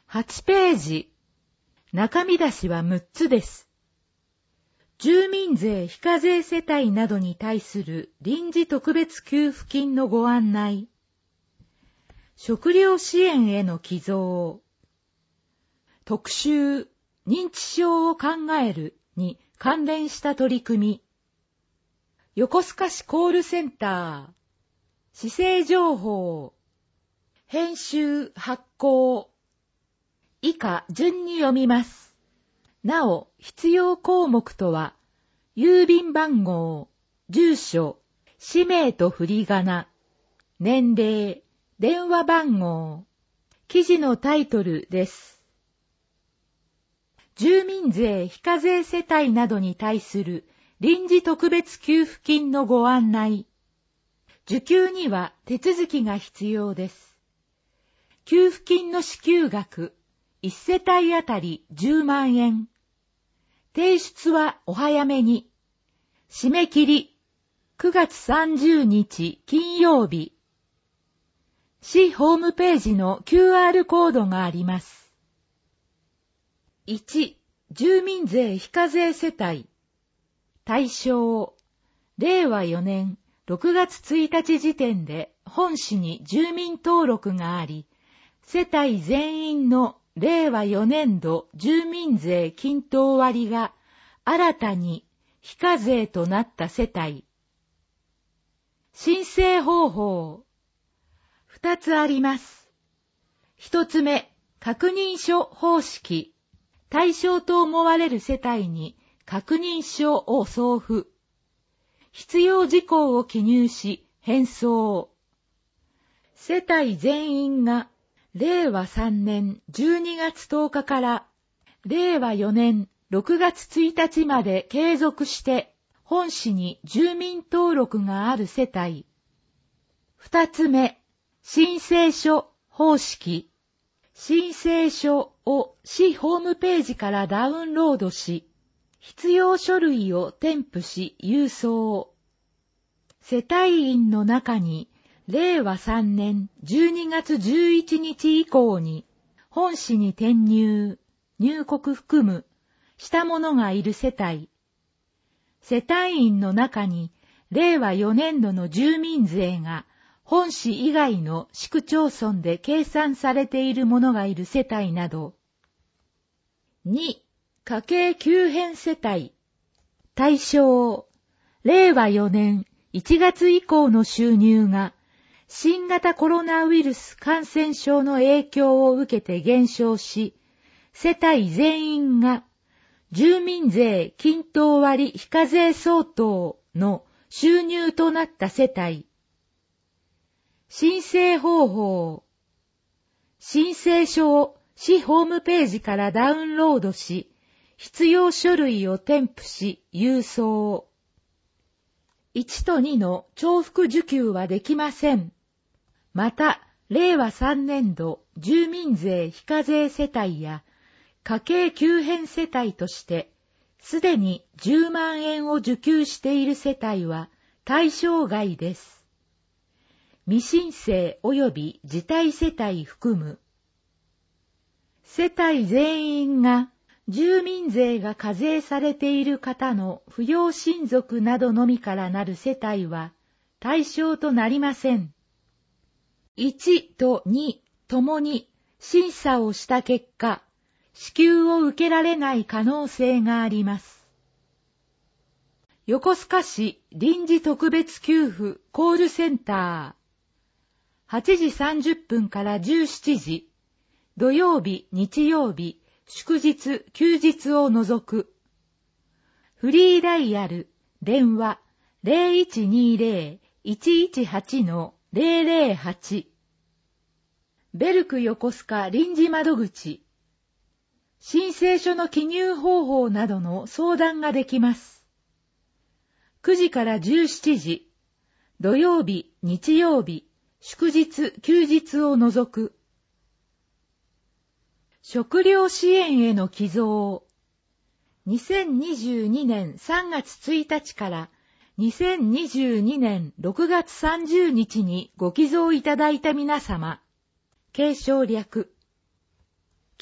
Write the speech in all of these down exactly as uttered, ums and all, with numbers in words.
はちページ。中身出しはむっつです。住民税非課税世帯などに対する臨時特別給付金のご案内。食料支援への寄贈。特集、認知症を考えるに関連した取り組み。横須賀市コールセンター。市政情報。編集発行。以下順に読みます。なお、必要項目とは、郵便番号、住所、氏名と振り仮名、年齢、電話番号、記事のタイトルです。住民税非課税世帯などに対する臨時特別給付金のご案内。受給には手続きが必要です。給付金の支給額、いち世帯あたりじゅうまんえん。提出はお早めに。締め切り、くがつさんじゅうにち金曜日。市ホームページの キューアール コードがあります。いち、住民税非課税世帯。対象、れいわよねんろくがつついたち時点で本市に住民登録があり、世帯全員のれいわよねんど住民税均等割が新たに非課税となった世帯。申請方法。二つあります。一つ目、確認書方式。対象と思われる世帯に確認書を送付。必要事項を記入し、返送。世帯全員がれいわさんねんじゅうにがつとおかかられいわよねんろくがつついたちまで継続して本市に住民登録がある世帯。二つ目、申請書方式。申請書を市ホームページからダウンロードし、必要書類を添付し郵送。世帯員の中にれいわさんねんじゅうにがつじゅういちにち以降に本市に転入、入国含むした者がいる世帯。世帯員の中にれいわよねんどの住民税が本市以外の市区町村で計算されている者がいる世帯など。に、家計急変世帯。対象、れいわよねんいちがつ以降の収入が新型コロナウイルス感染症の影響を受けて減少し、世帯全員が住民税均等割非課税相当の収入となった世帯。申請方法。申請書を市ホームページからダウンロードし、必要書類を添付し郵送。いちとにの重複受給はできません。また、れいわさんねんど住民税非課税世帯や家計急変世帯として、すでにじゅうまんえんを受給している世帯は対象外です。未申請及び辞退世帯含む。世帯全員が住民税が課税されている方の扶養親族などのみからなる世帯は対象となりません。いちとにともに審査をした結果、支給を受けられない可能性があります。横須賀市臨時特別給付コールセンター。はちじさんじゅっぷんからじゅうしちじ、土曜日、日曜日、祝日、休日を除く。フリーダイヤル、電話 ゼロいちにゼロ いちいちはち のゼロゼロはち。ベルク横須賀臨時窓口。申請書の記入方法などの相談ができます。くじからじゅうしちじ、土曜日、日曜日、祝日、休日を除く。食料支援への寄贈。にせんにじゅうにねんさんがつついたちからにせんにじゅうにねんろくがつさんじゅうにちにご寄贈いただいた皆様。継承略。寄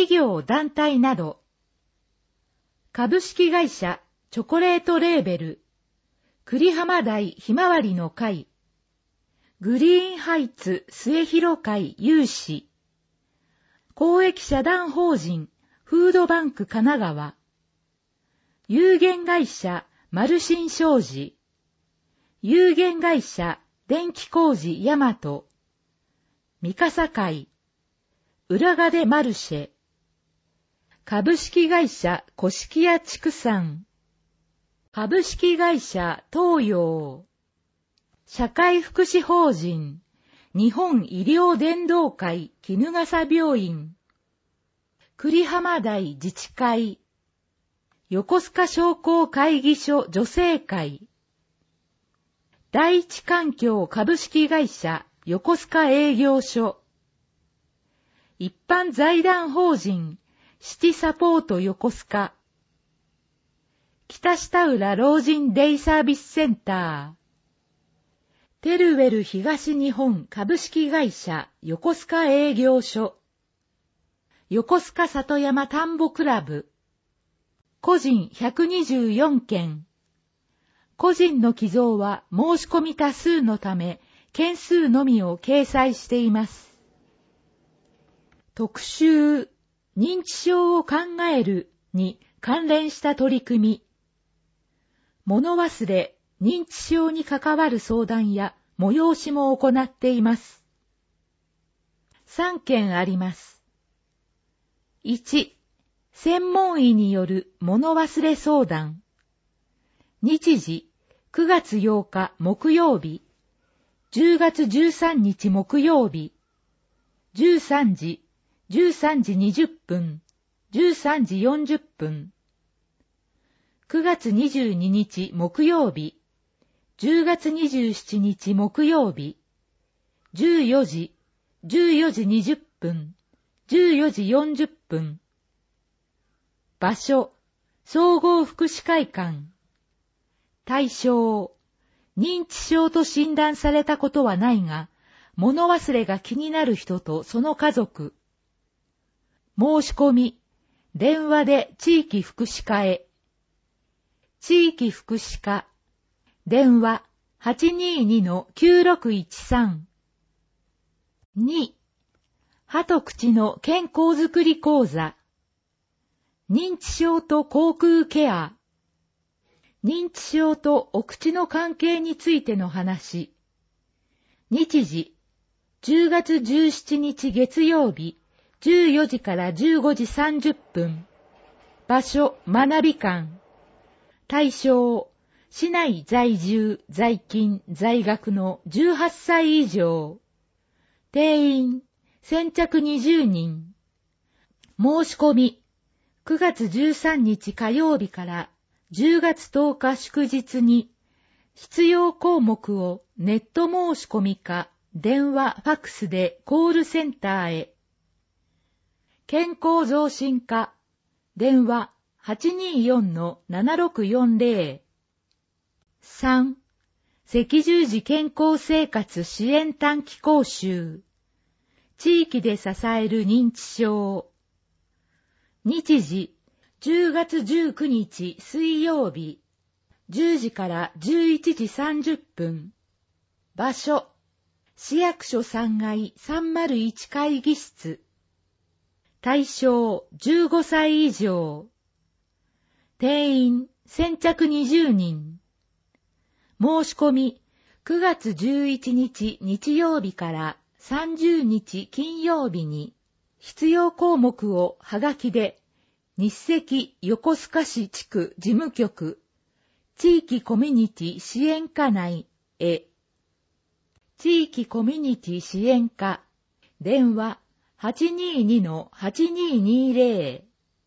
企業団体など。株式会社チョコレートレーベル、栗浜台ひまわりの会、グリーンハイツ末広会有志、公益社団法人フードバンク神奈川、有限会社マルシン商事、有限会社電気工事大和、三笠会、浦賀でマルシェ、株式会社古式屋畜産、株式会社東洋、社会福祉法人日本医療伝道会衣笠病院、栗浜台自治会、横須賀商工会議所女性会、第一環境株式会社横須賀営業所、一般財団法人シティサポート横須賀、北下浦老人デイサービスセンター、テルウェル東日本株式会社横須賀営業所、横須賀里山田んぼクラブ、個人ひゃくにじゅうよんけん、個人の寄贈は申し込み多数のため、件数のみを掲載しています。特集、認知症を考えるに関連した取り組み。物忘れ、認知症に関わる相談や催しも行っています。さんけんあります。いち、専門医による物忘れ相談。日時、くがつようか木曜日、じゅうがつじゅうさんにち木曜日、じゅうさんじ、じゅうさんじにじゅっぷん、じゅうさんじよんじゅっぷん。くがつにじゅうににち木曜日、じゅうがつにじゅうしちにち木曜日、じゅうよじ、じゅうよじにじゅっぷん、じゅうよじよんじゅっぷん。場所、総合福祉会館。対象、認知症と診断されたことはないが、物忘れが気になる人とその家族。申し込み、電話で地域福祉課へ。地域福祉課、電話 はちにーにのきゅうろくいちさん。に、歯と口の健康づくり講座。認知症と口腔ケア。認知症とお口の関係についての話。日時、じゅうがつじゅうしちにち月曜日、じゅうよじからじゅうごじさんじゅっぷん。場所、学び館。対象、市内在住、在勤、在学のじゅうはっさい以上。定員、先着にじゅうにん。申し込み、くがつじゅうさんにち火曜日からじゅうがつとおか祝日に、必要項目をネット申し込みか、電話、ファックスでコールセンターへ。健康増進課、電話 はちにーよんのななろくよんぜろ。さん、赤十字健康生活支援短期講習。地域で支える認知症。日時、じゅうがつじゅうくにち水曜日、じゅうじからじゅういちじさんじゅっぷん。場所、市役所さんがいさんまるいち会議室。対象、じゅうごさい以上。定員、先着にじゅうにん。申し込み、くがつじゅういちにち日曜日からさんじゅうにち金曜日に、必要項目をはがきで、日赤横須賀市地区事務局、地域コミュニティ支援課内へ。地域コミュニティ支援課、電話 はちにーにのはちにーにーぜろ。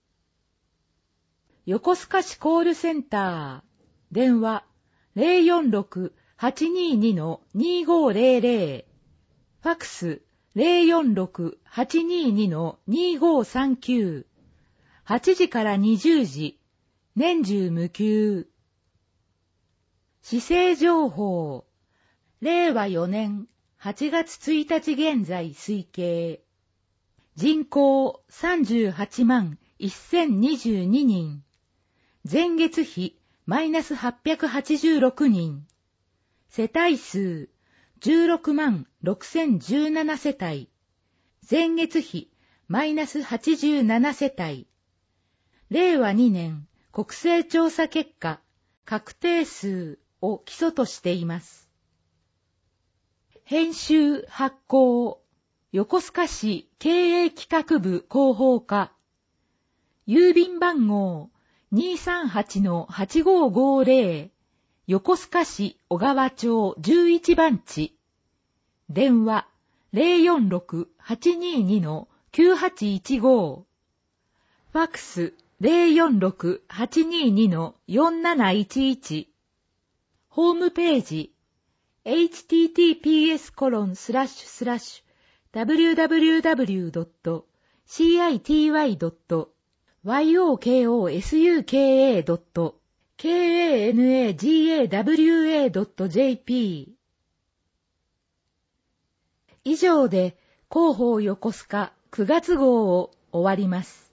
横須賀市コールセンター、電話 ゼロよんろく はちにーにのにごぜろぜろ。ファックス ゼロよんろく はちにーにのにごさんきゅう。はちじからにじゅうじ、年中無休。市政情報、れいわよねんはちがつついたち現在推計。 人口さんじゅうはちまんせんにじゅうににん。前月比マイナスはっぴゃくはちじゅうろくにん。世帯数じゅうろくまんろくせんじゅうなな世帯。前月比マイナスはちじゅうなな世帯。れいわにねん国勢調査結果確定数を基礎としています。編集発行横須賀市経営企画部広報課郵便番号 にーさんはちのはちごーごーぜろ 横須賀市小川町じゅういちばんち電話 ゼロよんろく はちにーに きゅうはちいちご ファックス ゼロよんろく はちにーに よんなないちいちホームページ エイチティーティーピーエスコロンスラッシュスラッシュダブリューダブリューダブリュードットシーアイティーワイドットワイオーケーオーエスユーケーエードットケーエーエヌエージーエーダブリューエードットジェーピー 以上で広報横須賀くがつ号を終わります。